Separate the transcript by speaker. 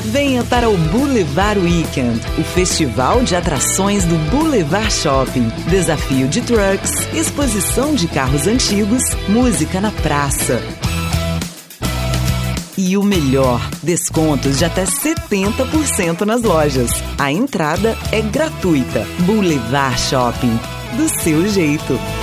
Speaker 1: Venha para o Boulevard Weekend, o festival de atrações do Boulevard Shopping. Desafio de trucks, exposição de carros antigos, música na praça. E o melhor, descontos de até 70% nas lojas. A entrada é gratuita. Boulevard Shopping, do seu jeito.